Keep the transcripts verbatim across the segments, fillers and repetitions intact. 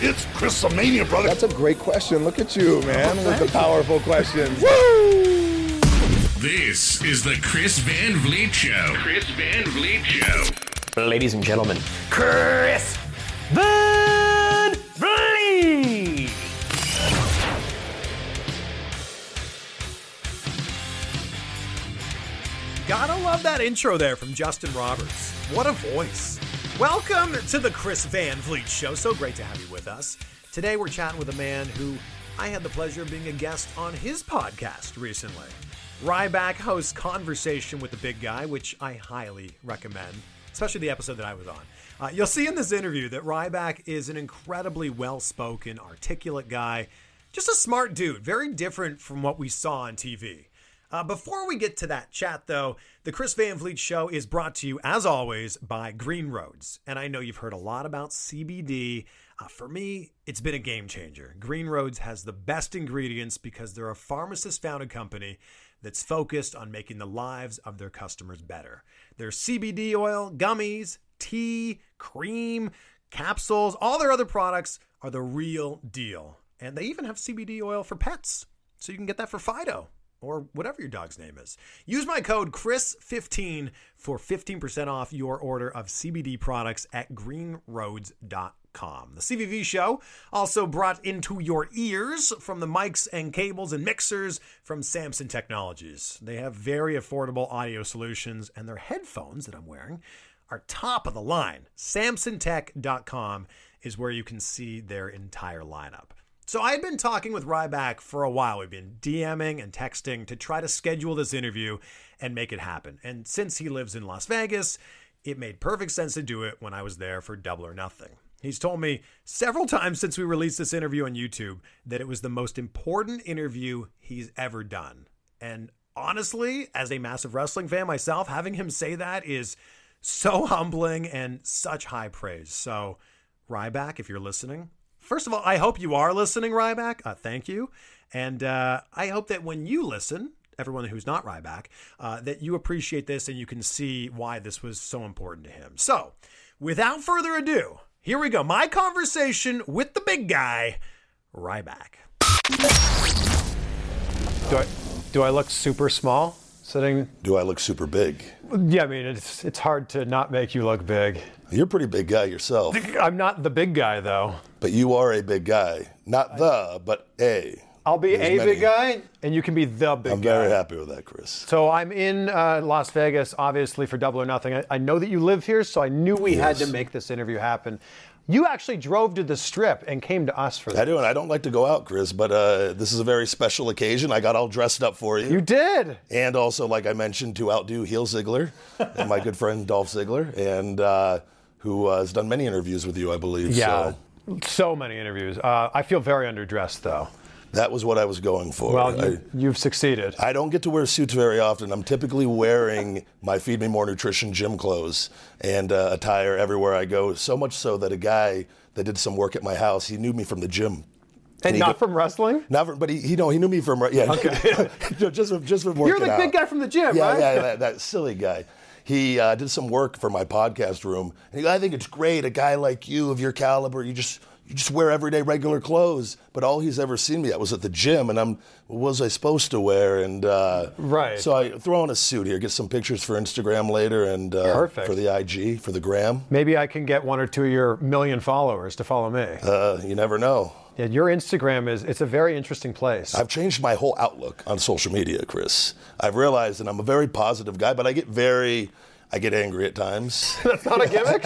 It's Chris-a-mania, brother. That's a great question. Look at you, man, Oh, with the powerful questions. Woo! This is the Chris Van Vliet Show. Chris Van Vliet Show. Ladies and gentlemen, Chris Van Vliet! Gotta love that intro there from Justin Roberts. What a voice. Welcome to the Chris Van Vliet Show. So great to have you with us. Today we're chatting with a man who I had the pleasure of being a guest on his podcast recently. Ryback hosts Conversation with the Big Guy, which I highly recommend, especially the episode that I was on. Uh, you'll see in this interview that Ryback is an incredibly well-spoken, articulate guy, just a smart dude, very different from what we saw on T V. Uh, before we get to that chat, though, the Chris Van Vliet Show is brought to you, as always, by Green Roads. And I know you've heard a lot about C B D. Uh, for me, it's been a game changer. Green Roads has the best ingredients because they're a pharmacist-founded company that's focused on making the lives of their customers better. Their C B D oil, gummies, tea, cream, capsules, all their other products are the real deal. And they even have C B D oil for pets, so you can get that for Fido or whatever your dog's name is. Use my code Chris fifteen for fifteen percent off your order of C B D products at green roads dot com. The C V V Show also brought into your ears from the mics and cables and mixers from Samson Technologies. They have very affordable audio solutions, and their headphones that I'm wearing are top of the line. samson tech dot com is where you can see their entire lineup. So I had been talking with Ryback for a while. We've been DMing and texting to try to schedule this interview and make it happen. And since he lives in Las Vegas, it made perfect sense to do it when I was there for Double or Nothing. He's told me several times since we released this interview on YouTube that it was the most important interview he's ever done. And honestly, as a massive wrestling fan myself, having him say that is so humbling and such high praise. So Ryback, if you're listening, first of all, I hope you are listening, Ryback. Uh, thank you. And uh, I hope that when you listen, everyone who's not Ryback, uh, that you appreciate this and you can see why this was so important to him. So without further ado, here we go. My conversation with the big guy, Ryback. Do I, do I look super small sitting? Do I look super big? Yeah, I mean, it's it's hard to not make you look big. You're a pretty big guy yourself. I'm not the big guy, though. But you are a big guy. Not the, but a. I'll be There's a many. big guy, and you can be the big I'm guy. I'm very happy with that, Chris. So I'm in uh, Las Vegas, obviously, for Double or Nothing. I, I know that you live here, so I knew we Yes. had to make this interview happen. You actually drove to the Strip and came to us for I that. do, and I don't like to go out, Chris, but uh, this is a very special occasion. I got all dressed up for you. You did. And also, like I mentioned, to outdo Heel Ziggler and my good friend Dolph Ziggler, and uh, who uh, has done many interviews with you, I believe. Yeah, So so many interviews. Uh, I feel very underdressed, though. that was what I was going for. Well, you, I, you've succeeded. I don't get to wear suits very often. I'm typically wearing my Feed Me More Nutrition gym clothes and uh, attire everywhere I go, so much so that a guy that did some work at my house, he knew me from the gym. And he not go- from wrestling? Not from, but he, he, know, he knew me from, yeah. Okay. just, from, just from working You're the out. big guy from the gym, yeah, right? Yeah, that, that silly guy. He uh, did some work for my podcast room. And he, I think it's great, a guy like you of your caliber, you just you just wear everyday regular clothes. But all he's ever seen me at was at the gym, and I'm, what was I supposed to wear? And uh, Right. So I throw on a suit here, get some pictures for Instagram later, and uh, Perfect. for the I G, for the gram. Maybe I can get one or two of your million followers to follow me. Uh, you never know. Yeah, your Instagram is, it's a very interesting place. I've changed my whole outlook on social media, Chris. I've realized that I'm a very positive guy, but I get very, I get angry at times. That's not a gimmick?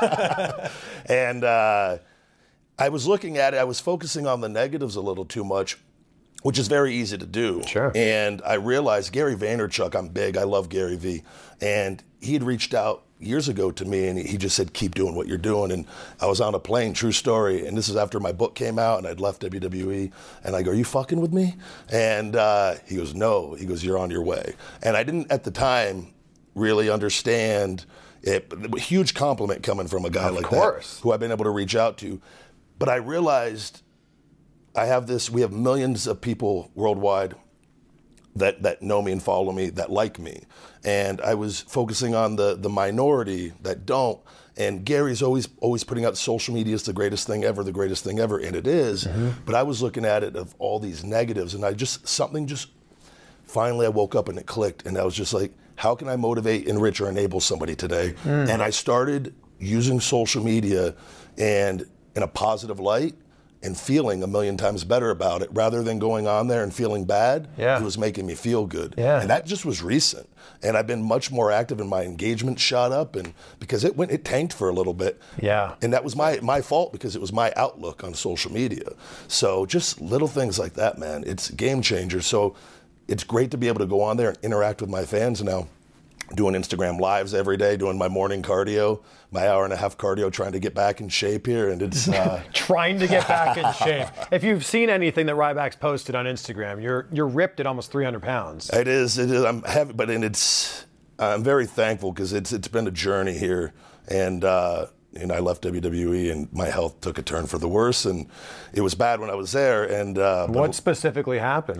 And uh, I was looking at it, I was focusing on the negatives a little too much, which is very easy to do. Sure. And I realized Gary Vaynerchuk, I'm big, I love Gary V. And he had reached out years ago to me, and he just said, keep doing what you're doing. And I was on a plane, true story, and this is after my book came out and I'd left W W E, and I go, are you fucking with me? And uh, he goes, no. He goes, you're on your way. And I didn't, at the time, really understand it. A huge compliment coming from a guy Of like course. that, who I've been able to reach out to. But I realized I have this, we have millions of people worldwide that, that know me and follow me, that like me. And I was focusing on the, the minority that don't. And Gary's always always putting out social media is the greatest thing ever, the greatest thing ever, and it is. Mm-hmm. But I was looking at it of all these negatives, and I just, something just, finally I woke up and it clicked, and I was just like, how can I motivate, enrich, or enable somebody today? Mm. And I started using social media and in a positive light and feeling a million times better about it rather than going on there and feeling bad. Yeah. It was making me feel good. Yeah. And that just was recent. And I've been much more active and my engagement shot up and because it went, it tanked for a little bit. Yeah. And that was my, my fault because it was my outlook on social media. So just little things like that, man, it's a game changer. So it's great to be able to go on there and interact with my fans now. Doing Instagram lives every day, doing my morning cardio, my hour and a half cardio, trying to get back in shape here, and it's uh... trying to get back in shape. If you've seen anything that Ryback's posted on Instagram, you're you're ripped at almost three hundred pounds. It is, it is. I'm heavy, but and it's. I'm very thankful because it's it's been a journey here, and uh, and I left W W E, and my health took a turn for the worse, and it was bad when I was there. And uh, what specifically happened?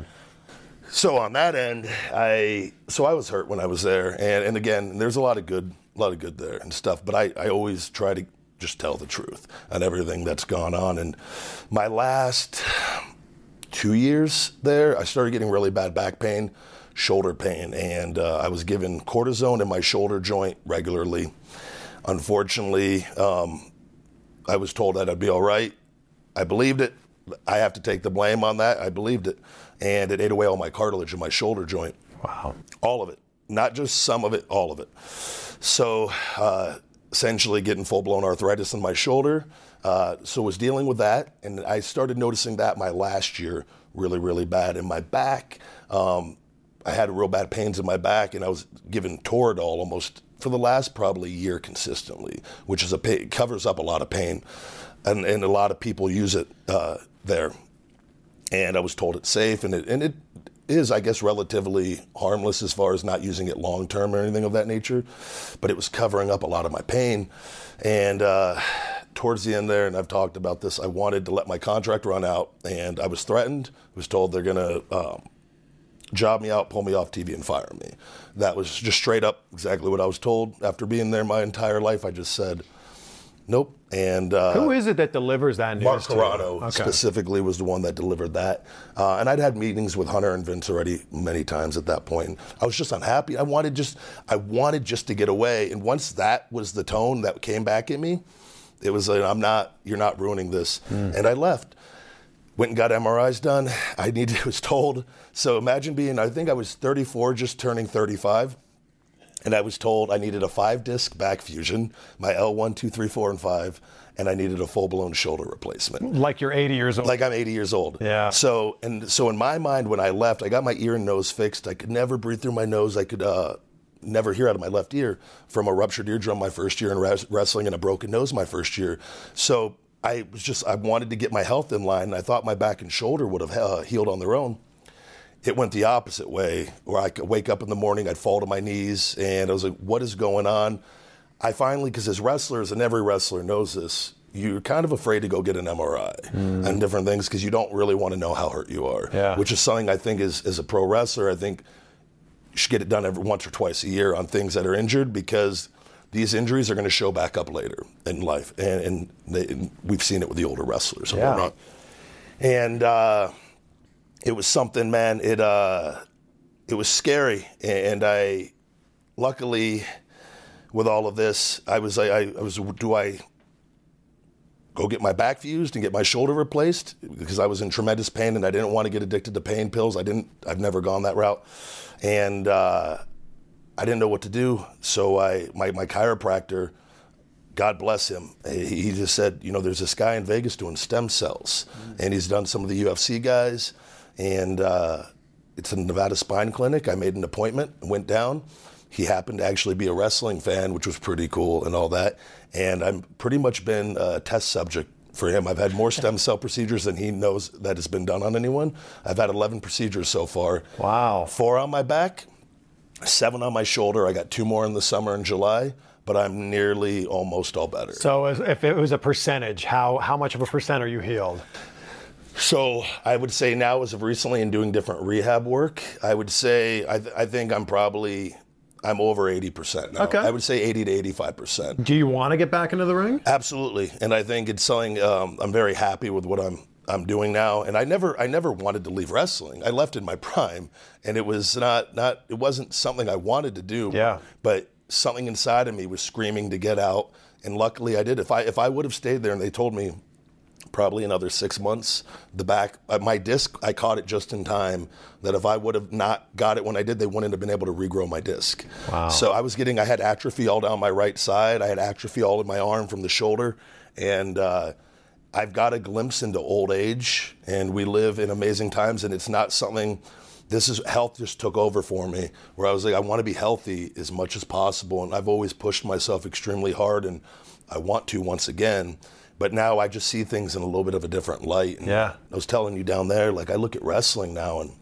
So on that end, I so I was hurt when I was there, and, and again, there's a lot of good, a lot of good there and stuff. But I, I always try to just tell the truth on everything that's gone on. And my last two years there, I started getting really bad back pain, shoulder pain, and uh, I was given cortisone in my shoulder joint regularly. Unfortunately, um, I was told that I'd be all right. I believed it. I have to take the blame on that. I believed it. And it ate away all my cartilage in my shoulder joint. Wow. All of it. Not just some of it, all of it. So uh, essentially getting full-blown arthritis in my shoulder. Uh, so was dealing with that. And I started noticing that my last year really, really bad. In my back, um, I had real bad pains in my back, and I was given Toradol almost for the last probably year consistently, which is a pain, covers up a lot of pain. And, and a lot of people use it uh, there. And I was told it's safe, and it, and it is, I guess, relatively harmless as far as not using it long-term or anything of that nature. But it was covering up a lot of my pain. And uh, towards the end there, and I've talked about this, I wanted to let my contract run out, and I was threatened. I was told they're going to um, job me out, pull me off T V, and fire me. That was just straight up exactly what I was told. After being there my entire life, I just said, nope. And uh, who is it that delivers that news? Mark to you? Carano Okay. specifically was the one that delivered that. Uh, and I'd had meetings with Hunter and Vince already many times at that point. I was just unhappy. I wanted just, I wanted just to get away. And once that was the tone that came back at me, it was like, I'm not, you're not ruining this. Mm. And I left. Went and got M R Is done. I needed, was told. So imagine being, I think I was thirty-four, just turning thirty-five. And I was told I needed a five-disc back fusion, my L one, two, three, four, and five, and I needed a full-blown shoulder replacement. Like you're eighty years old. Like I'm eighty years old. Yeah. So and so in my mind, when I left, I got my ear and nose fixed. I could never breathe through my nose. I could uh, never hear out of my left ear from a ruptured eardrum my first year in res- wrestling and a broken nose my first year. So I was just, I wanted to get my health in line. And I thought my back and shoulder would have uh, healed on their own. It went the opposite way, where I could wake up in the morning, I'd fall to my knees, and I was like, what is going on? I finally, because as wrestlers, and every wrestler knows this, you're kind of afraid to go get an M R I mm. and different things because you don't really want to know how hurt you are, yeah. which is something I think is, as a pro wrestler, I think you should get it done every once or twice a year on things that are injured because these injuries are going to show back up later in life, and, and, they, and we've seen it with the older wrestlers and yeah. whatnot. And uh, it was something, man. It uh, it was scary, and I, luckily, with all of this, I was I, I was do I go get my back fused and get my shoulder replaced because I was in tremendous pain and I didn't want to get addicted to pain pills. I didn't. I've never gone that route, and uh, I didn't know what to do. So I my my chiropractor, God bless him, he just said, you know, there's this guy in Vegas doing stem cells, mm. and he's done some of the U F C guys. And uh, it's a Nevada Spine Clinic. I made an appointment and went down. He happened to actually be a wrestling fan, which was pretty cool and all that. And I've pretty much been a test subject for him. I've had more stem cell procedures than he knows that has been done on anyone. I've had eleven procedures so far. Wow. Four on my back, seven on my shoulder. I got two more in the summer in July, but I'm nearly almost all better. So if it was a percentage, how, how much of a percent are you healed? So I would say now, as of recently, in doing different rehab work, I would say I, th- I think I'm probably I'm over eighty percent now. Okay. I would say eighty to eighty-five percent. Do you want to get back into the ring? Absolutely. And I think it's something um, I'm very happy with what I'm I'm doing now. And I never I never wanted to leave wrestling. I left in my prime, and it was not not it wasn't something I wanted to do. Yeah. But something inside of me was screaming to get out, and luckily I did. If I if I would have stayed there and they told me probably another six months, the back, uh, my disc, I caught it just in time, that if I would have not got it when I did, they wouldn't have been able to regrow my disc. Wow. So I was getting, I had atrophy all down my right side. I had atrophy all in my arm from the shoulder. And uh, I've got a glimpse into old age, and we live in amazing times, and it's not something, this is, health just took over for me, where I was like, I want to be healthy as much as possible. And I've always pushed myself extremely hard, and I want to once again. But now I just see things in a little bit of a different light. And Yeah. I was telling you down there, like I look at wrestling now, and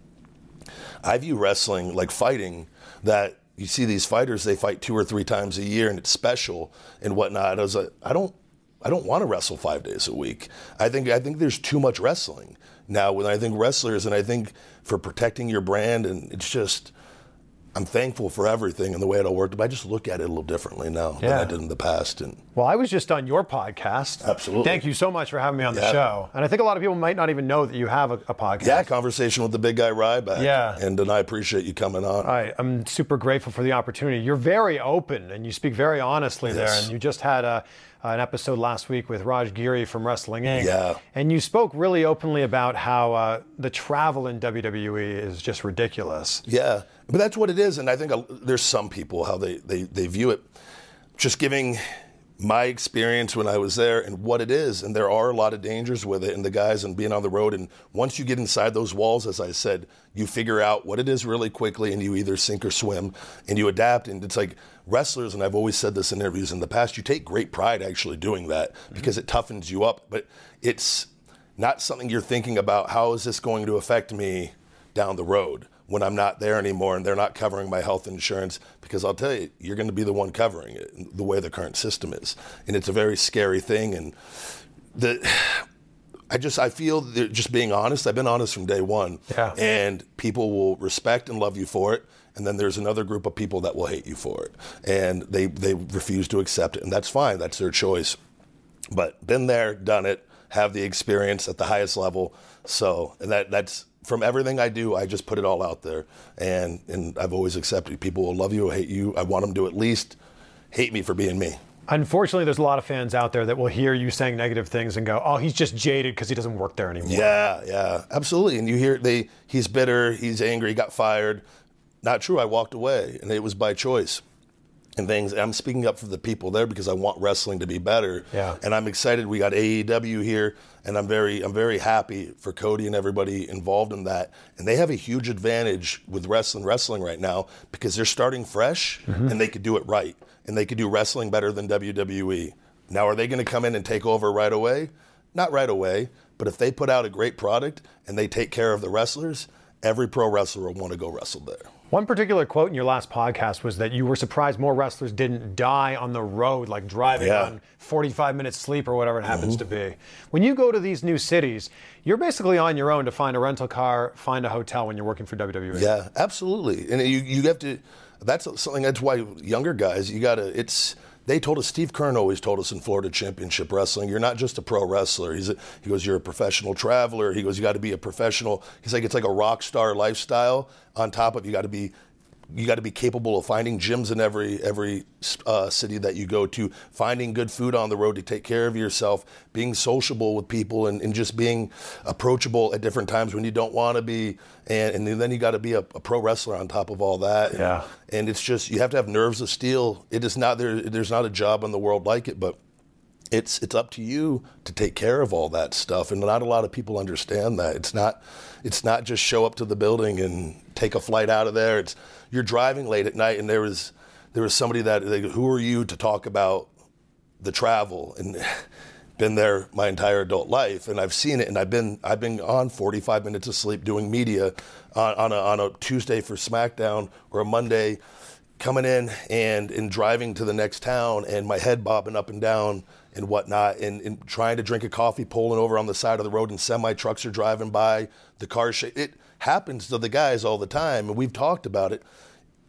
I view wrestling like fighting, that you see these fighters, they fight two or three times a year and it's special and whatnot. I was like, I don't, I don't want to wrestle five days a week. I think, I think there's too much wrestling now. When I think wrestlers, and I think for protecting your brand, and it's just, I'm thankful for everything and the way it all worked, but I just look at it a little differently now Yeah. than I did in the past. And Well, I was just on your podcast. Absolutely. Thank you so much for having me on the Yeah. show. And I think a lot of people might not even know that you have a, a podcast. yeah, conversation with the big guy Ryback. Yeah. And, and I appreciate you coming on. I, I'm super grateful for the opportunity. You're very open and you speak very honestly there. Yes. And you just had a, an episode last week with Raj Giri from Wrestling Incorporated. Yeah. And you spoke really openly about how uh, the travel in W W E is just ridiculous. Yeah, but that's what it is. And I think uh, there's some people, how they, they, they view it, just giving my experience when I was there and what it is. And there are a lot of dangers with it and the guys and being on the road. And once you get inside those walls, as I said, you figure out what it is really quickly, and you either sink or swim, and you adapt. And it's like wrestlers, and I've always said this in interviews in the past, you take great pride actually doing that because it toughens you up. But it's not something you're thinking about, how is this going to affect me down the road when I'm not there anymore and they're not covering my health insurance, because I'll tell you, you're going to be the one covering it the way the current system is. And it's a very scary thing. And the, I just, I feel that just being honest, I've been honest from day one. Yeah. And people will respect and love you for it. And then there's another group of people that will hate you for it. And they, they refuse to accept it. And that's fine. That's their choice. But been there, done it, have the experience at the highest level. So, and that that's, from everything I do, I just put it all out there. And and I've always accepted people will love you or hate you. I want them to at least hate me for being me. Unfortunately, there's a lot of fans out there that will hear you saying negative things and go, oh, he's just jaded because he doesn't work there anymore. Yeah, yeah, absolutely. And you hear they he's bitter, he's angry, he got fired. Not true, I walked away, and it was by choice. And things, I'm speaking up for the people there because I want wrestling to be better. Yeah. And I'm excited. We got A E W here, and I'm very, I'm very happy for Cody and everybody involved in that. And they have a huge advantage with wrestling, wrestling right now because they're starting fresh, mm-hmm. and they could do it right, and they could do wrestling better than W W E. Now, are they going to come in and take over right away? Not right away, but if they put out a great product and they take care of the wrestlers, every pro wrestler will want to go wrestle there. One particular quote in your last podcast was that you were surprised more wrestlers didn't die on the road, like driving Yeah. on forty-five minutes sleep or whatever it happens mm-hmm. to be. When you go to these new cities, you're basically on your own to find a rental car, find a hotel when you're working for W W E. Yeah, absolutely. And you you have to, that's something, that's why younger guys, you got to, it's, they told us, Steve Kern always told us in Florida Championship Wrestling, you're not just a pro wrestler. He's a, he goes, you're a professional traveler. He goes, you got to be a professional. He's like, it's like a rock star lifestyle. On top of, you got to be, you got to be capable of finding gyms in every every uh, city that you go to, finding good food on the road to take care of yourself, being sociable with people, and, and just being approachable at different times when you don't want to be. And, and then you got to be a, a pro wrestler on top of all that. And, Yeah. and it's just, you have to have nerves of steel. It is not there. There's not a job in the world like it, but it's it's up to you to take care of all that stuff. And not a lot of people understand that. It's not it's not just show up to the building and take a flight out of there. It's you're driving late at night, and there was there was somebody that they go, who are you to talk about the travel? And been there my entire adult life, and I've seen it, and I've been I've been on forty-five minutes of sleep doing media on, on a on a Tuesday for SmackDown or a Monday, coming in and and driving to the next town, and my head bobbing up and down and whatnot, and, and trying to drink a coffee, pulling over on the side of the road, and semi trucks are driving by, the car sh- it happens to the guys all the time, and we've talked about it.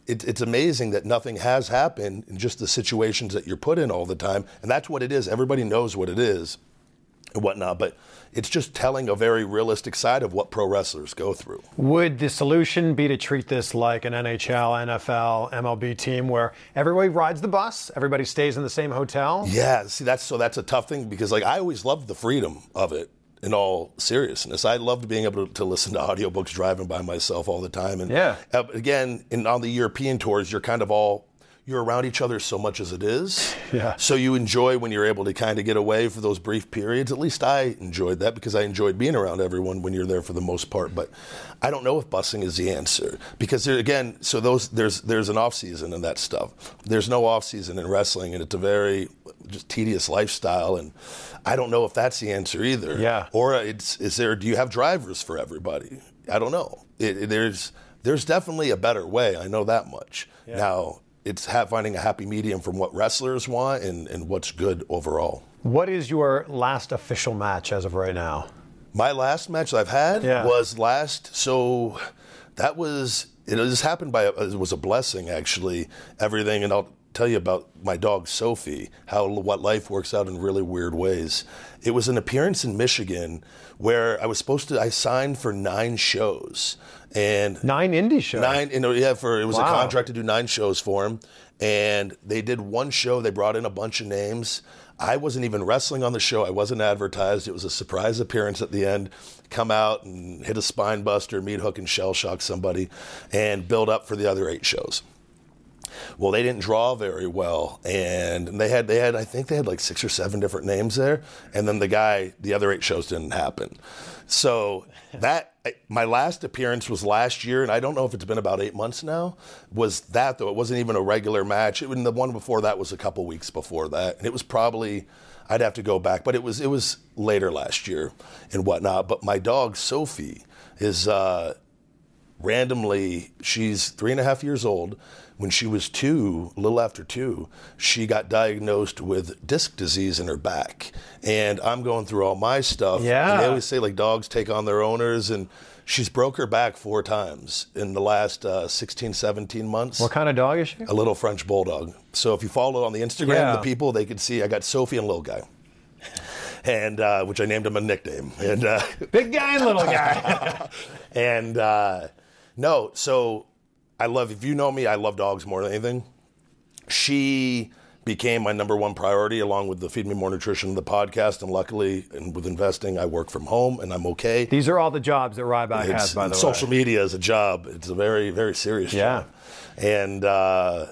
it, it's amazing that nothing has happened in just the situations that you're put in all the time. And that's what it is. Everybody knows what it is and whatnot, but it's just telling a very realistic side of what pro wrestlers go through. Would the solution be to treat this like an N H L, N F L, M L B team where everybody rides the bus, everybody stays in the same hotel? Yeah, see, that's so that's a tough thing because like I always loved the freedom of it. In all seriousness, I loved being able to, to listen to audiobooks driving by myself all the time. And yeah. uh, again, in, on the European tours, you're kind of all, you're around each other so much as it is. Yeah. So you enjoy when you're able to kind of get away for those brief periods. At least I enjoyed that because I enjoyed being around everyone when you're there for the most part. But I don't know if busing is the answer because there, again, so those there's there's an off season and that stuff. There's no off season in wrestling, and it's a very just tedious lifestyle. And I don't know if that's the answer either. Yeah. Or it's is there? Do you have drivers for everybody? I don't know. It, it, there's there's definitely a better way. I know that much. Yeah. Now it's ha- finding a happy medium from what wrestlers want and, and what's good overall. What is your last official match as of right now? My last match I've had Yeah. was last. So that was it. Just happened by it was a blessing actually. Everything, and I'll tell you about my dog Sophie, how what life works out in really weird ways. It was an appearance in Michigan where I was supposed to I signed for nine shows and Nine indie shows. nine you know yeah for it was Wow. a contract to do nine shows for him, and they did one show. They brought in a bunch of names. I wasn't even wrestling on the show. I wasn't advertised. It was a surprise appearance at the end. Come out and hit a spine buster, meat hook, and shell shock somebody, and build up for the other eight shows. Well, they didn't draw very well, and they had they had I think they had like six or seven different names there, and then the guy, the other eight shows didn't happen. So that my last appearance was last year, and I don't know if it's been about eight months now. Was that though? It wasn't even a regular match. It, the one before that was a couple weeks before that, and it was probably I'd have to go back, but it was it was later last year and whatnot. But my dog Sophie is uh, randomly she's three and a half years old. When she was two, a little after two, she got diagnosed with disc disease in her back. And I'm going through all my stuff. Yeah. And they always say, like, dogs take on their owners. And she's broke her back four times in the last uh, sixteen, seventeen months. What kind of dog is she? A little French bulldog. So if you follow on the Instagram, Yeah. the people, they can see I got Sophie and Little Guy. And uh, which I named him a nickname. And uh, Big guy and little guy. and uh, no, so I love, if you know me, I love dogs more than anything. She became my number one priority along with the Feed Me More Nutrition, the podcast. And luckily, and with investing, I work from home and I'm okay. These are all the jobs that Ryback It's- has, by the social way. media is a job. It's a very, very serious Yeah. job. And uh,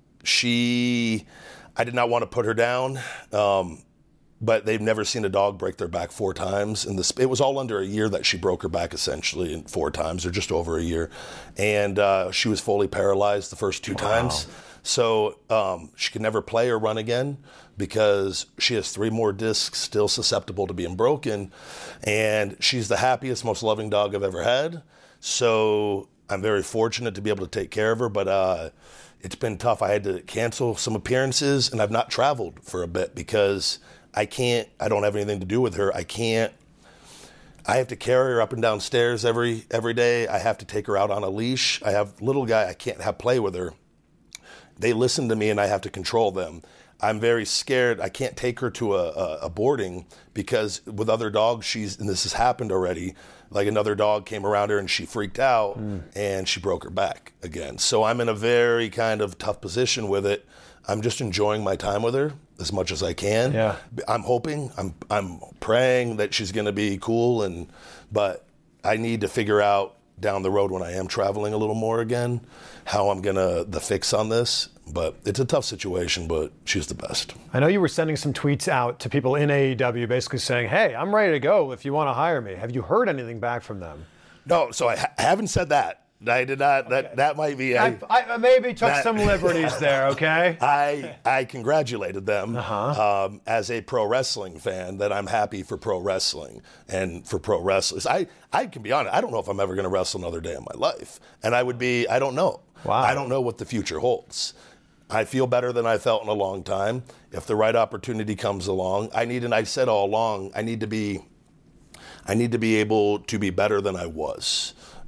she, I did not want to put her down. Um, But they've never seen a dog break their back four times. And this, it was all under a year that she broke her back essentially in four times, or just over a year. And uh, she was fully paralyzed the first two times. So um, she could never play or run again because she has three more discs still susceptible to being broken. And she's the happiest, most loving dog I've ever had. So I'm very fortunate to be able to take care of her. But uh, it's been tough. I had to cancel some appearances, and I've not traveled for a bit because I can't, I don't have anything to do with her. I can't, I have to carry her up and down stairs every every day. I have to take her out on a leash. I have Little Guy, I can't have play with her. They listen to me and I have to control them. I'm very scared. I can't take her to a, a, a boarding because with other dogs, she's, and this has happened already, like another dog came around her and she freaked out mm. and she broke her back again. So I'm in a very kind of tough position with it. I'm just enjoying my time with her as much as I can. Yeah. I'm hoping, I'm I'm praying that she's going to be cool, and but I need to figure out down the road when I am traveling a little more again how I'm going to, the fix on this. But it's a tough situation, but she's the best. I know you were sending some tweets out to people in A E W basically saying, hey, I'm ready to go if you want to hire me. Have you heard anything back from them? No, so I ha- haven't said that. I did not. That okay. that might be. I, I, I maybe took that, some liberties there. Okay. I I congratulated them uh-huh. um, as a pro wrestling fan that I'm happy for pro wrestling and for pro wrestlers. I I can be honest. I don't know if I'm ever going to wrestle another day in my life, and I would be. I don't know. Wow. I don't know what the future holds. I feel better than I felt in a long time. If the right opportunity comes along, I need. And I said all along, I need to be. I need to be able to be better than I was.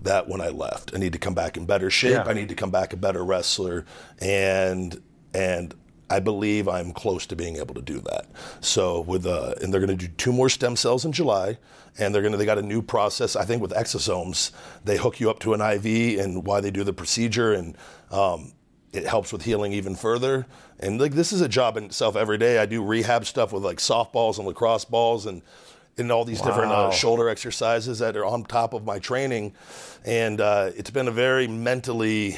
that when I left. I need to come back in better shape. Yeah. I need to come back a better wrestler, and and I believe I'm close to being able to do that. So with uh, and they're going to do two more stem cells in July, and they're going to they got a new process. I think with exosomes, they hook you up to an I V, and why they do the procedure, and um, it helps with healing even further. And like this is a job in itself every day. I do rehab stuff with like softballs and lacrosse balls and. And all these wow. different uh, shoulder exercises that are on top of my training. And uh, it's been a very mentally,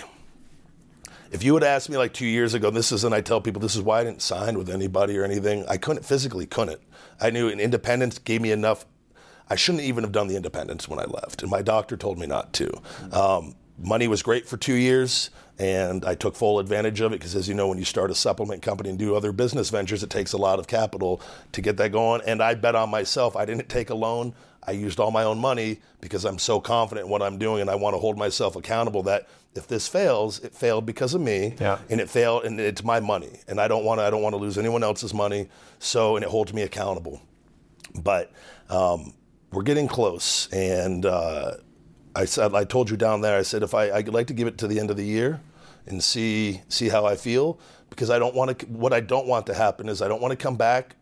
if you had asked me like two years ago, this is, and I tell people this is why I didn't sign with anybody or anything, I couldn't, physically couldn't. I knew an independence gave me enough, I shouldn't even have done the independence when I left. And my doctor told me not to. Um, money was great for two years. And I took full advantage of it because, as you know, when you start a supplement company and do other business ventures, it takes a lot of capital to get that going. And I bet on myself. I didn't take a loan. I used all my own money because I'm so confident in what I'm doing, and I want to hold myself accountable that if this fails, it failed because of me, yeah. and it failed, and it's my money, and I don't want to. I don't want to lose anyone else's money. So, and it holds me accountable. But um, we're getting close, and. Uh, I said, I told you down there, I said, if I, I'd like to give it to the end of the year and see see how I feel, because I don't want to, what I don't want to happen is I don't want to come back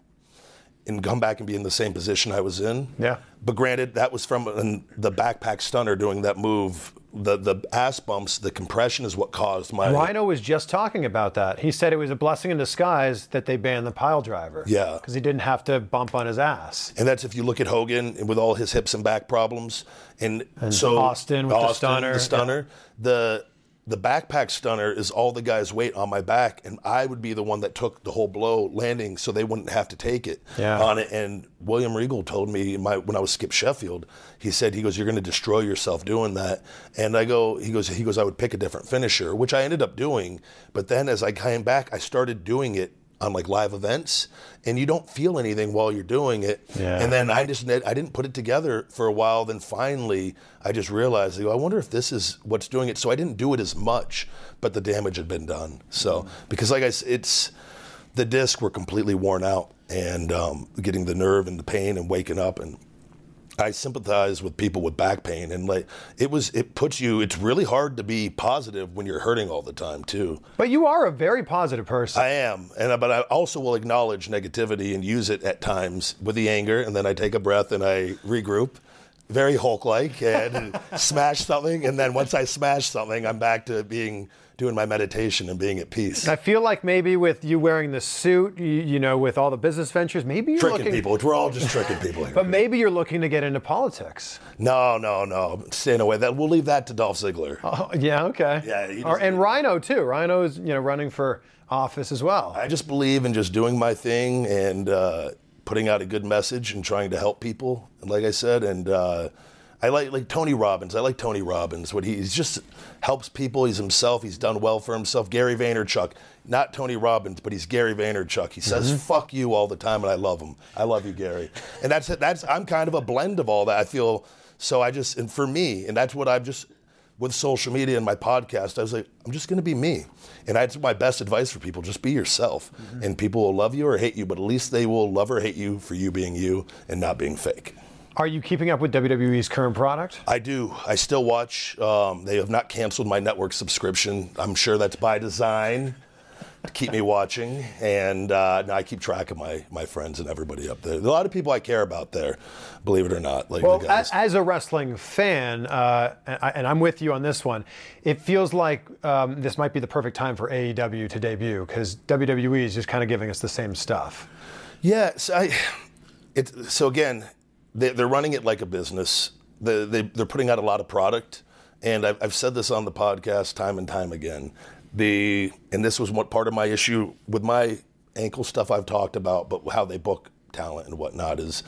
and come back and be in the same position I was in. Yeah. But granted, that was from an, the backpack stunner doing that move. The the ass bumps, the compression is what caused my... Rhino was just talking about that. He said it was a blessing in disguise that they banned the pile driver. Yeah. Because he didn't have to bump on his ass. And that's if you look at Hogan and with all his hips and back problems. And, and so Austin with Austin, the stunner. The stunner. Yeah. The the backpack stunner is all the guy's weight on my back, and I would be the one that took the whole blow landing so they wouldn't have to take it yeah. on it. And William Regal told me my, when I was Skip Sheffield, he said, he goes, you're going to destroy yourself doing that. And I go, he goes, he goes, I would pick a different finisher, which I ended up doing. But then as I came back, I started doing it on like live events, and you don't feel anything while you're doing it. Yeah. And then I just, I didn't put it together for a while. Then finally I just realized, I go, I wonder if this is what's doing it. So I didn't do it as much, but the damage had been done. So, because like I said, it's, the discs were completely worn out, and um, getting the nerve and the pain and waking up, and I sympathize with people with back pain, and like it was, it puts you, it's really hard to be positive when you're hurting all the time too. But you are a very positive person. I am, and but I also will acknowledge negativity and use it at times with the anger, and then I take a breath and I regroup, very Hulk-like, and smash something, and then once I smash something, I'm back to being doing my meditation and being at peace. I feel like maybe with you wearing the suit, you, you know, with all the business ventures, maybe you're tricking looking, people. We're all just tricking people here. But maybe you're looking to get into politics. No, no, no. Staying away. That we'll leave that to Dolph Ziggler. Oh, yeah, okay. Yeah, he or, just- and Rhino too. Rhino is, you know, running for office as well. I just believe in just doing my thing and uh, putting out a good message and trying to help people. And like I said, and uh, I like like Tony Robbins. I like Tony Robbins. What he he's just helps people. He's himself. He's done well for himself. Gary Vaynerchuk, not Tony Robbins, but he's Gary Vaynerchuk. He says Mm-hmm. "fuck you" all the time, and I love him. I love you, Gary. And that's that's I'm kind of a blend of all that. I feel so. I just and for me, and that's what I've just with social media and my podcast. I was like, I'm just going to be me, and that's my best advice for people: just be yourself, mm-hmm. and people will love you or hate you, but at least they will love or hate you for you being you and not being fake. Are you keeping up with W W E's current product? I do. I still watch. Um, they have not canceled my network subscription. I'm sure that's by design to keep me watching. And uh, I keep track of my, my friends and everybody up there. There's a lot of people I care about there, believe it or not. Like well, the guys. as a wrestling fan, uh, and, I, and I'm with you on this one, it feels like um, this might be the perfect time for A E W to debut, because W W E is just kind of giving us the same stuff. Yeah. So, I, it, so again, they, they're running it like a business. They, they, they're putting out a lot of product. And I've, I've said this on the podcast time and time again. The and this was what part of my issue with my ankle stuff I've talked about, but how they book talent and whatnot is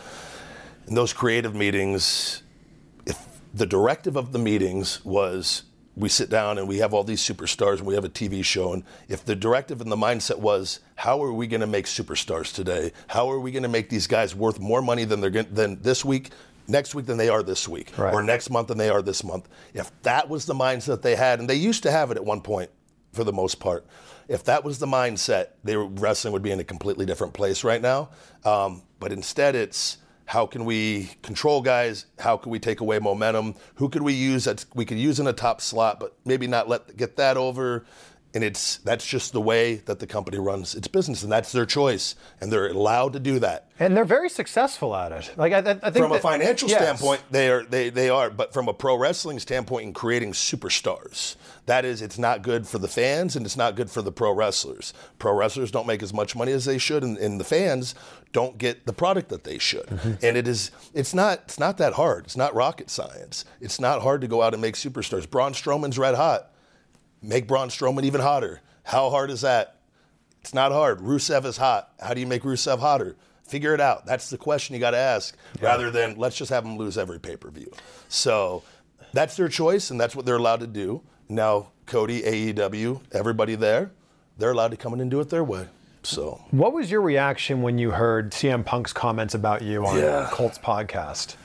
in those creative meetings, if the directive of the meetings was we sit down and we have all these superstars and we have a T V show, and if the directive and the mindset was how are we going to make superstars today? How are we going to make these guys worth more money than they're going, than this week, next week than they are this week, right. or next month than they are this month? If that was the mindset they had, and they used to have it at one point for the most part, if that was the mindset, they were, wrestling would be in a completely different place right now. Um, but instead it's how can we control guys? How can we take away momentum? Who could we use that we could use in a top slot, but maybe not let get that over? And it's that's just the way that the company runs its business, and that's their choice, and they're allowed to do that. And they're very successful at it. Like I, I think from that, a financial yes. standpoint, they are they they are. But from a pro wrestling standpoint, in creating superstars, that is, it's not good for the fans, and it's not good for the pro wrestlers. Pro wrestlers don't make as much money as they should, and, and the fans don't get the product that they should. Mm-hmm. And it is it's not it's not that hard. It's not rocket science. It's not hard to go out and make superstars. Braun Strowman's red hot. Make Braun Strowman even hotter. How hard is that? It's not hard. Rusev is hot. How do you make Rusev hotter? Figure it out. That's the question you got to ask, yeah. rather than let's just have him lose every pay-per-view. So that's their choice, and that's what they're allowed to do. Now, Cody, A E W, everybody there, they're allowed to come in and do it their way. So, what was your reaction when you heard C M Punk's comments about you on yeah. Colt's podcast?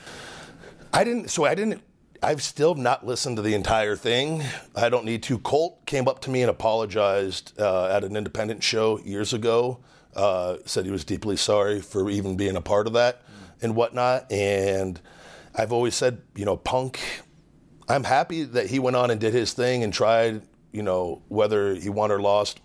I didn't. So I didn't. I've still not listened to the entire thing. I don't need to. Colt came up to me and apologized uh, at an independent show years ago. Uh, said he was deeply sorry for even being a part of that and whatnot. And I've always said, you know, Punk, I'm happy that he went on and did his thing and tried, you know, whether he won or lost,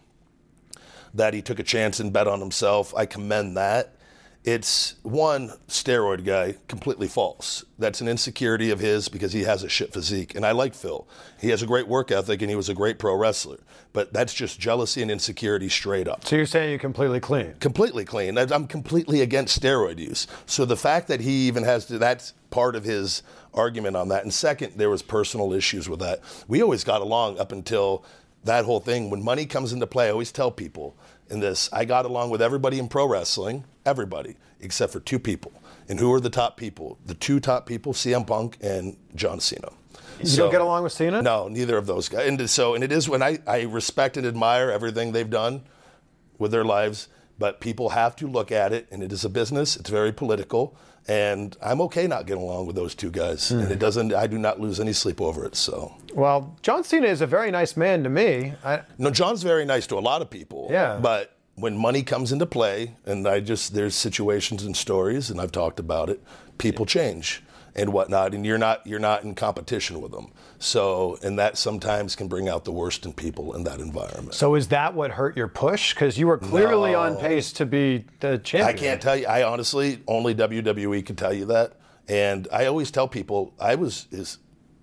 that he took a chance and bet on himself. I commend that. It's one steroid guy, completely false. That's an insecurity of his because he has a shit physique. And I like Phil. He has a great work ethic and he was a great pro wrestler. But that's just jealousy and insecurity straight up. So you're saying you're completely clean? Completely clean. I'm completely against steroid use. So the fact that he even has to, that's part of his argument on that. And second, there was personal issues with that. We always got along up until that whole thing. When money comes into play, I always tell people in this, I got along with everybody in pro wrestling, everybody, except for two people. And who are the top people? The two top people, C M Punk and John Cena. You so, don't get along with Cena? No, neither of those guys. And so, and it is when I, I respect and admire everything they've done with their lives, but people have to look at it, and it is a business. It's very political, and I'm okay not getting along with those two guys. Mm. And it doesn't, I do not lose any sleep over it, so. Well, John Cena is a very nice man to me. I... No, John's very nice to a lot of people. Yeah. But when money comes into play, and I just, there's situations and stories, and I've talked about it, people change and whatnot, and you're not you're not in competition with them. So, and that sometimes can bring out the worst in people in that environment. So is that what hurt your push? Because you were clearly no. on pace to be the champion. I can't tell you. I honestly, only W W E can tell you that. And I always tell people, I was is,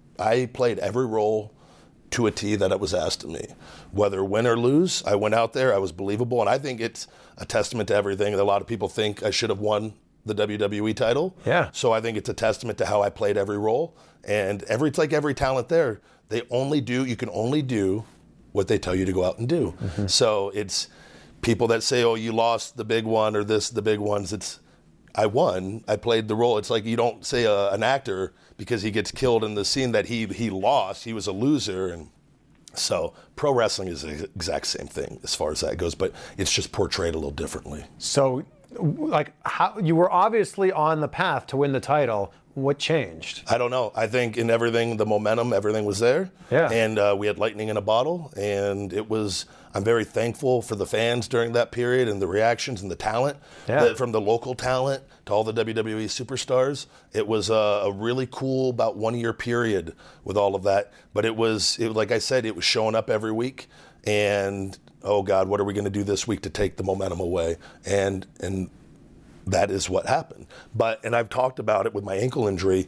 I played every role to a T that it was asked of me. Whether win or lose, I went out there, I was believable, and I think it's a testament to everything. A lot of people think I should have won the W W E title. Yeah. So I think it's a testament to how I played every role. And every it's like every talent there, they only do, you can only do what they tell you to go out and do. Mm-hmm. So it's people that say, oh, you lost the big one or this, the big ones. It's, I won, I played the role. It's like you don't say a, an actor because he gets killed in the scene that he he lost, he was a loser. And so pro wrestling is the exact same thing as far as that goes, but it's just portrayed a little differently. So like how you were obviously on the path to win the title. What changed? I don't know. I think in everything, the momentum, everything was there. Yeah. And uh, we had lightning in a bottle, and it was, I'm very thankful for the fans during that period and the reactions and the talent, yeah. the, from the local talent to all the W W E superstars. It was a, a really cool about one year period with all of that. But it was, it, like I said, it was showing up every week, and oh God, what are we going to do this week to take the momentum away? And, and, that is what happened. But, and I've talked about it with my ankle injury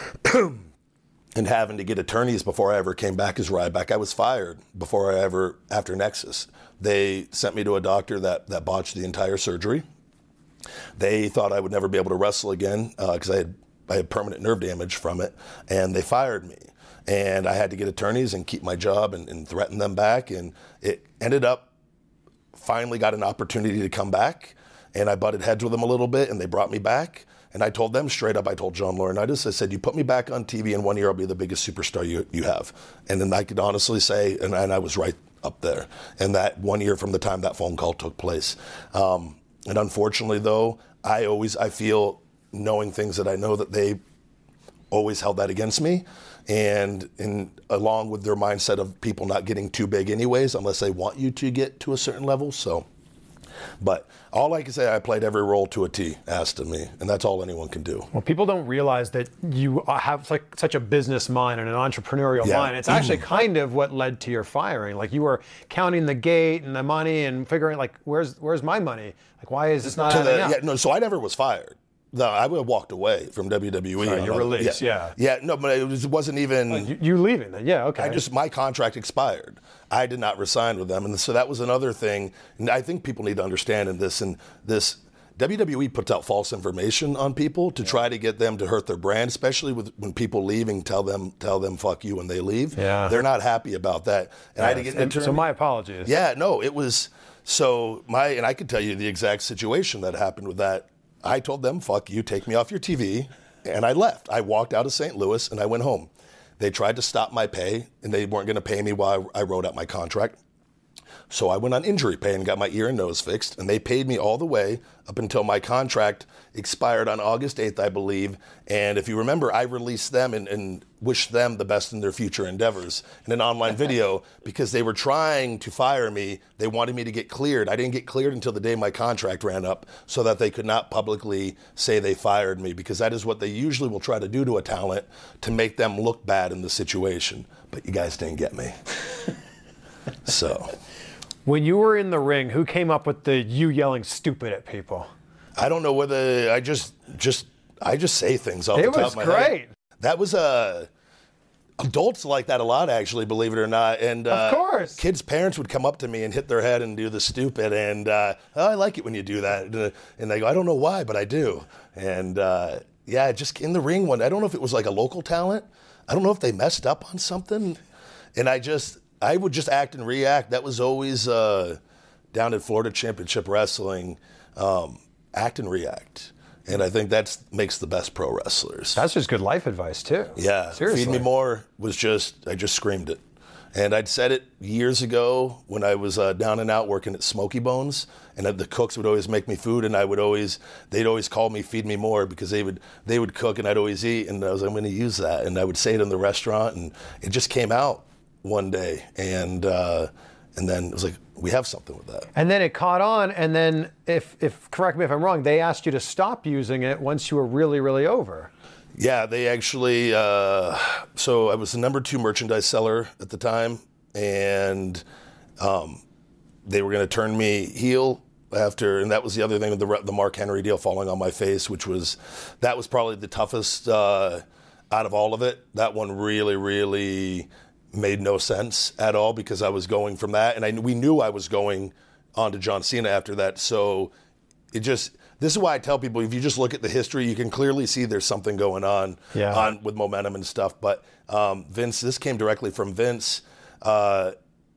and having to get attorneys before I ever came back as Ryback. I was fired before I ever, after Nexus. They sent me to a doctor that, that botched the entire surgery. They thought I would never be able to wrestle again because uh, I had, I had permanent nerve damage from it, and they fired me. And I had to get attorneys and keep my job and, and threaten them back. And it ended up, finally got an opportunity to come back. And I butted heads with them a little bit, and they brought me back. And I told them straight up, I told John Laurinaitis, I said, you put me back on T V in one year, I'll be the biggest superstar you, you have. And then I could honestly say, and, and I was right up there. And that one year from the time that phone call took place. Um, and unfortunately, though, I always, I feel, knowing things that I know, that they always held that against me. And in, along with their mindset of people not getting too big anyways, unless they want you to get to a certain level. So But all I can say, I played every role to a T asked of me, and that's all anyone can do. Well, people don't realize that you have like such a business mind and an entrepreneurial Yeah. mind. It's actually kind of what led to your firing. Like you were counting the gate and the money and figuring like, where's where's my money? Like, why is this not To adding the, up? yeah, no, so I never was fired. No, I would have walked away from W W E. Sorry, on your a- release, yeah. Yeah, no, but it, was, it wasn't even. You, you leaving then? Yeah, okay. I just my contract expired. I did not resign with them, and so that was another thing. And I think people need to understand in this and this. W W E puts out false information on people to try to get them to hurt their brand, especially with when people leaving tell them tell them fuck you when they leave. Yeah. They're not happy about that. And I had to get And an so my apologies. Yeah, no, it was so my and I could tell you the exact situation that happened with that. I told them, fuck you, take me off your T V, and I left. I walked out of Saint Louis and I went home. They tried to stop my pay, and they weren't going to pay me while I wrote out my contract. So I went on injury pay and got my ear and nose fixed, and they paid me all the way up until my contract expired on August eighth, I believe. And if you remember, I released them and, and wished them the best in their future endeavors in an online video because they were trying to fire me. They wanted me to get cleared. I didn't get cleared until the day my contract ran up so that they could not publicly say they fired me, because that is what they usually will try to do to a talent to make them look bad in the situation. But you guys didn't get me. So... When you were in the ring, who came up with the you yelling stupid at people? I don't know whether I just just I just say things off It the top was of my great. head. That was uh, adults like that a lot, actually, believe it or not. And uh, Of course. kids' parents would come up to me and hit their head and do the stupid. And uh, oh, I like it when you do that. And, uh, and they go, I don't know why, but I do. And uh, yeah, just in the ring one. I don't know if it was like a local talent. I don't know if they messed up on something. And I just. I would just act and react. That was always uh, down at Florida Championship Wrestling, um, act and react. And I think that makes the best pro wrestlers. That's just good life advice too. Yeah. Seriously. Feed Me More was just, I just screamed it. And I'd said it years ago when I was uh, down and out working at Smoky Bones, and the cooks would always make me food, and I would always, they'd always call me Feed Me More because they would they would cook and I'd always eat, and I was, I'm going to use that. And I would say it in the restaurant, and it just came out one day, and uh, and then it was like, we have something with that. And then it caught on, and then if if correct me if I'm wrong, they asked you to stop using it once you were really really over. Yeah, they actually. Uh, so I was the number two merchandise seller at the time, and um, they were going to turn me heel after, and that was the other thing with the the Mark Henry deal falling on my face, which was that was probably the toughest uh, out of all of it. That one really really made no sense at all because I was going from that, and I we knew I was going on to John Cena after that. So it just. This is why I tell people, if you just look at the history, you can clearly see there's something going on, yeah. on with momentum and stuff. But um, Vince, this came directly from Vince. Uh,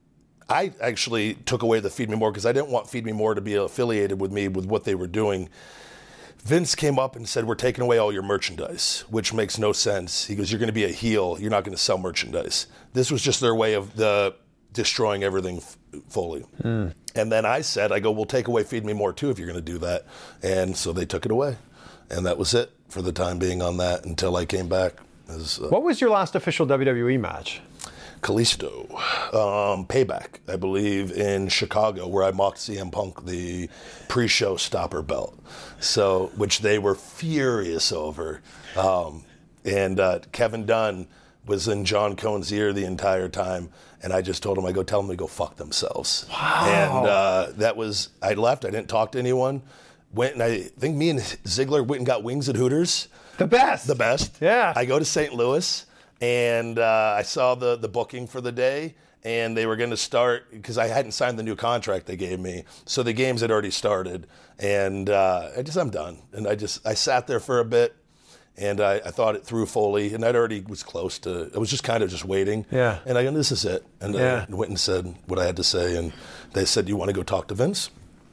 I actually took away the Feed Me More because I didn't want Feed Me More to be affiliated with me with what they were doing. Vince came up and said, we're taking away all your merchandise, which makes no sense. He goes, you're going to be a heel. You're not going to sell merchandise. This was just their way of the destroying everything f- fully. Mm. And then I said, I go, we'll take away Feed Me More too if you're going to do that. And so they took it away. And that was it for the time being on that until I came back. As, uh, what was your last official W W E match? Kalisto, um, Payback, I believe, in Chicago, where I mocked C M Punk, the pre-show stopper belt, so which they were furious over. Um, and uh, Kevin Dunn was in John Cohn's ear the entire time, and I just told him, I go, tell them to go fuck themselves. Wow. And uh, that was, I left, I didn't talk to anyone. Went and I think me and Ziggler went and got wings at Hooters. The best. The best. Yeah. I go to Saint Louis. And uh, I saw the, the booking for the day, and they were going to start, because I hadn't signed the new contract they gave me. So the games had already started. And uh, I just, I'm done. And I just, I sat there for a bit, and I, I thought it through fully. And I already was close to, I was just kind of just waiting. Yeah. And I go, this is it. And yeah. I went and said what I had to say. And they said, do you want to go talk to Vince?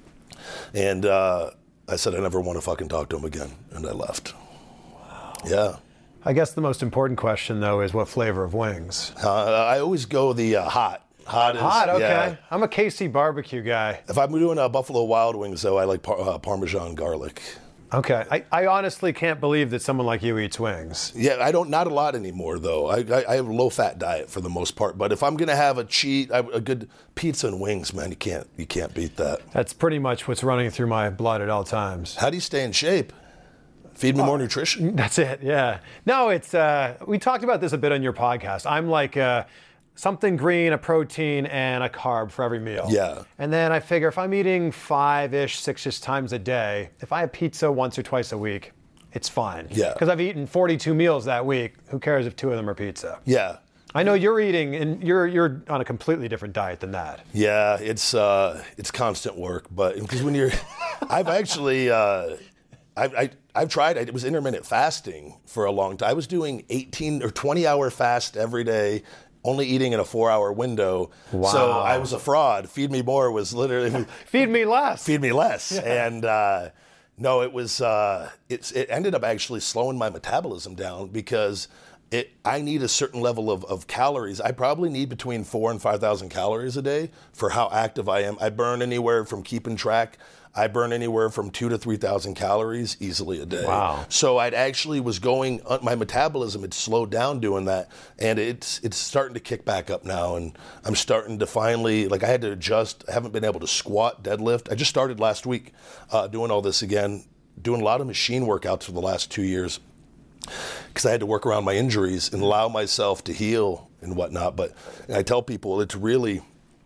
And uh, I said, I never want to fucking talk to him again. And I left. Wow. Yeah. I guess the most important question, though, is what flavor of wings? Uh, I always go the uh, hot. Hot is, Hot, okay. Yeah. I'm a K C barbecue guy. If I'm doing uh, Buffalo Wild Wings, though, I like par- uh, Parmesan garlic. Okay. I, I honestly can't believe that someone like you eats wings. Yeah, I don't, not a lot anymore though. I, I, I have a low fat diet for the most part, but if I'm gonna have a cheat, I, a good pizza and wings, man, you can't, you can't beat that. That's pretty much what's running through my blood at all times. How do you stay in shape? Feed me more nutrition? That's it, yeah. No, it's, uh, we talked about this a bit on your podcast. I'm like uh, something green, a protein, and a carb for every meal. Yeah. And then I figure if I'm eating five-ish, six-ish times a day, if I have pizza once or twice a week, it's fine. Yeah. Because I've eaten forty-two meals that week. Who cares if two of them are pizza? Yeah. I know you're eating, and you're you're on a completely different diet than that. Yeah, it's uh, it's constant work, but because when you're, I've actually, uh, I've I, I've tried. It was intermittent fasting for a long time. I was doing eighteen or twenty hour fast every day, only eating in a four hour window. Wow. So I was a fraud. Feed me more was literally Feed me less. feed me less, Yeah. and. Uh, No, it was. Uh, it's. It ended up actually slowing my metabolism down because it. I need a certain level of, of calories. I probably need between four and five thousand calories a day for how active I am. I burn anywhere from keeping track. I burn anywhere from two to three thousand calories easily a day. Wow. So I'd actually was going. Uh, my metabolism had slowed down doing that, and it's it's starting to kick back up now. And I'm starting to finally like I had to adjust. I haven't been able to squat, deadlift. I just started last week uh, doing all this again, doing a lot of machine workouts for the last two years because I had to work around my injuries and allow myself to heal and whatnot. But and I tell people it's really.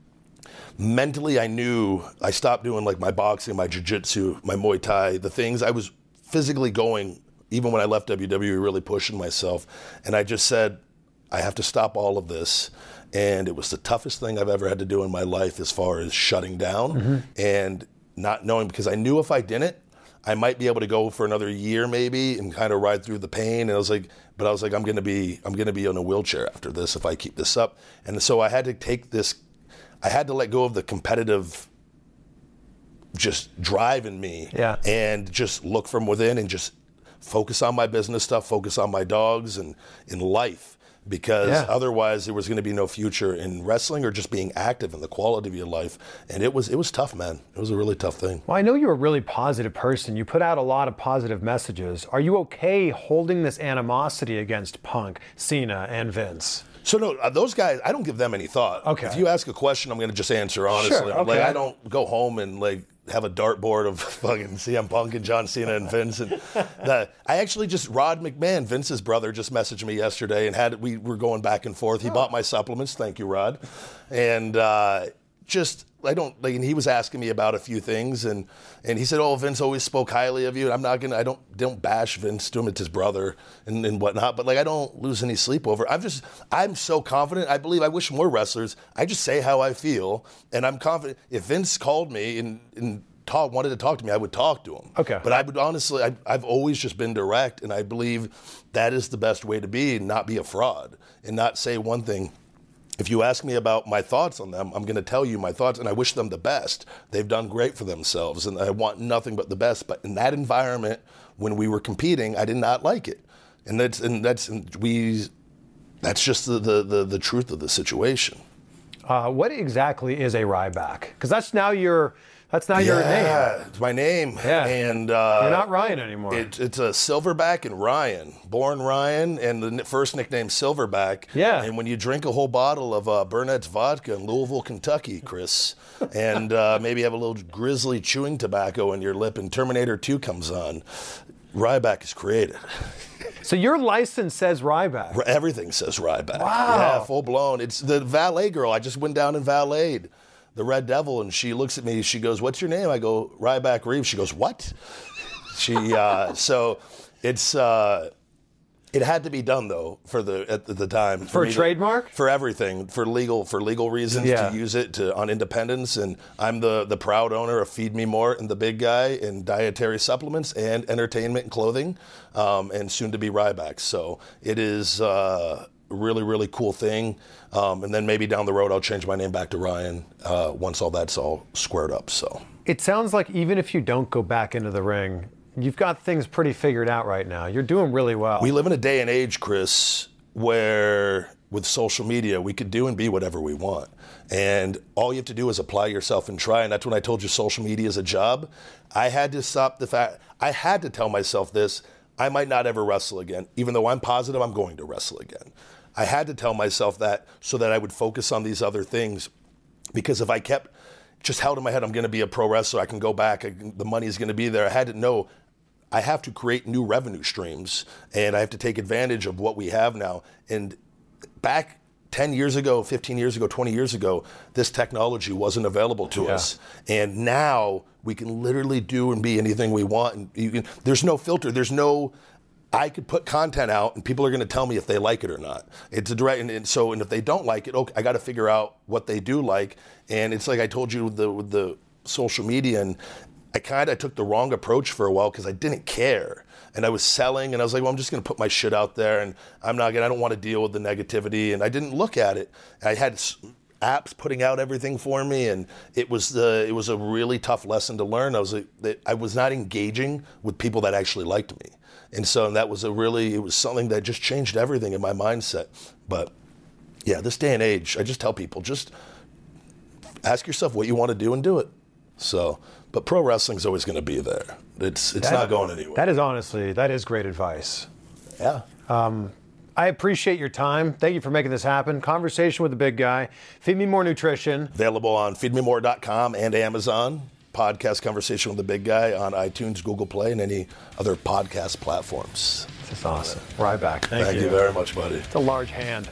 Mentally, I knew I stopped doing like my boxing, my jiu-jitsu, my Muay Thai, the things I was physically going, even when I left W W E, really pushing myself. And I just said, I have to stop all of this. And it was the toughest thing I've ever had to do in my life as far as shutting down mm-hmm. and not knowing, because I knew if I didn't, I might be able to go for another year maybe and kind of ride through the pain. And I was like, but I was like, I'm going to be, I'm going to be in a wheelchair after this if I keep this up. And so I had to take this I had to let go of the competitive just drive in me yeah. and just look from within and just focus on my business stuff, focus on my dogs and in life, because yeah. otherwise there was going to be no future in wrestling or just being active in the quality of your life. And it was it was tough, man. It was a really tough thing. Well, I know you're a really positive person. You put out a lot of positive messages. Are you okay holding this animosity against Punk, Cena, and Vince? So no, uh, those guys, I don't give them any thought. Okay. If you ask a question, I'm going to just answer honestly. Sure, okay. Like I don't go home and like have a dartboard of fucking C M Punk and John Cena and Vince. And the, I actually just Rod McMahon, Vince's brother, just messaged me yesterday and had we were going back and forth. He oh. bought my supplements. Thank you, Rod. And uh, just. I don't like, and he was asking me about a few things, and, and he said, "Oh, Vince always spoke highly of you." I'm not gonna, I don't, don't bash Vince to him. It's his brother and, and whatnot, but like, I don't lose any sleep over. I'm just, I'm so confident. I believe. I wish more wrestlers. I just say how I feel, and I'm confident. If Vince called me and and talk, wanted to talk to me, I would talk to him. Okay. But I would honestly, I, I've always just been direct, and I believe that is the best way to be, and not be a fraud, and not say one thing. If you ask me about my thoughts on them, I'm going to tell you my thoughts, and I wish them the best. They've done great for themselves, and I want nothing but the best. But in that environment, when we were competing, I did not like it, and that's and that's and we, that's just the the the, the truth of the situation. Uh, what exactly is a Ryback? Because that's now your that's now your name. Yeah, it's my name. Yeah, and uh, you're not Ryan anymore. It, it's a Silverback and Ryan, born Ryan, and the first nickname Silverback. Yeah. And when you drink a whole bottle of uh, Burnett's vodka in Louisville, Kentucky, Chris, and uh, maybe have a little grizzly chewing tobacco in your lip, and Terminator two comes on, Ryback is created. So your license says Ryback. Everything says Ryback. Wow. Yeah, full blown. It's the valet girl. I just went down and valeted the Red Devil, and she looks at me. She goes, "What's your name?" I go, "Ryback Reeves." She goes, "What?" She uh, so it's uh, it had to be done though for the at the time for, for a trademark to, for everything for legal for legal reasons yeah. to use it to on independence. And I'm the the proud owner of Feed Me More and The Big Guy and dietary supplements and entertainment and clothing, um, and soon to be Ryback. So it is. Uh, really, really cool thing. Um, and then maybe down the road, I'll change my name back to Ryan uh, once all that's all squared up. So it sounds like even if you don't go back into the ring, you've got things pretty figured out right now. You're doing really well. We live in a day and age, Chris, where with social media, we could do and be whatever we want. And all you have to do is apply yourself and try. And that's when I told you social media is a job. I had to stop the fact, I had to tell myself this, I might not ever wrestle again. Even though I'm positive I'm going to wrestle again. I had to tell myself that so that I would focus on these other things. Because if I kept just held in my head, I'm going to be a pro wrestler, I can go back, I can, the money is going to be there. I had to know I have to create new revenue streams and I have to take advantage of what we have now. And back ten years ago, fifteen years ago, twenty years ago, this technology wasn't available to yeah. us. And now we can literally do and be anything we want. And you can, there's no filter. There's no, I could put content out and people are going to tell me if they like it or not. It's a direct, and, and so, and if they don't like it, okay, I got to figure out what they do like. And it's like I told you with the, with the social media, and I kind of took the wrong approach for a while because I didn't care. And I was selling and I was like, well, I'm just going to put my shit out there and I'm not going to, I don't want to deal with the negativity. And I didn't look at it. I had apps putting out everything for me. And it was the, it was a really tough lesson to learn. I was, a, that I was not engaging with people that actually liked me. And so that was a really, it was something that just changed everything in my mindset. But yeah, this day and age, I just tell people, just ask yourself what you want to do and do it. So, but pro wrestling's always going to be there. It's it's that, not going anywhere. That is honestly, that is great advice. Yeah. Um, I appreciate your time. Thank you for making this happen. Conversation with the big guy. Feed Me More Nutrition. Available on feed me more dot com and Amazon. Podcast Conversation with the Big Guy on iTunes, Google Play, and any other podcast platforms. That's awesome. Ryback. Thank, Thank you. you very much, buddy. It's a large hand.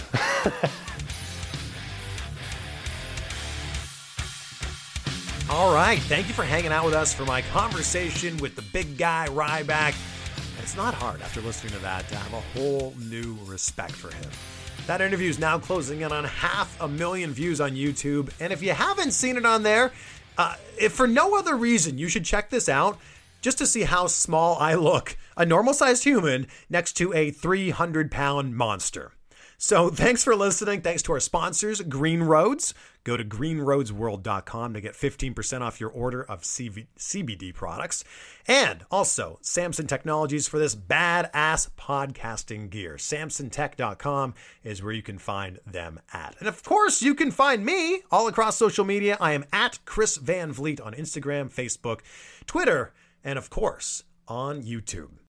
All right, thank you for hanging out with us for my conversation with the big guy, Ryback. It's not hard after listening to that to have a whole new respect for him. That interview is now closing in on half a million views on YouTube. And if you haven't seen it on there, uh, if for no other reason, you should check this out just to see how small I look, a normal-sized human next to a three hundred pound monster. So thanks for listening. Thanks to our sponsors, Green Roads. Go to green roads world dot com to get fifteen percent off your order of C B D products. And also Samson Technologies for this badass podcasting gear. samson tech dot com is where you can find them at. And of course, you can find me all across social media. I am at Chris Van Vliet on Instagram, Facebook, Twitter, and of course, on YouTube.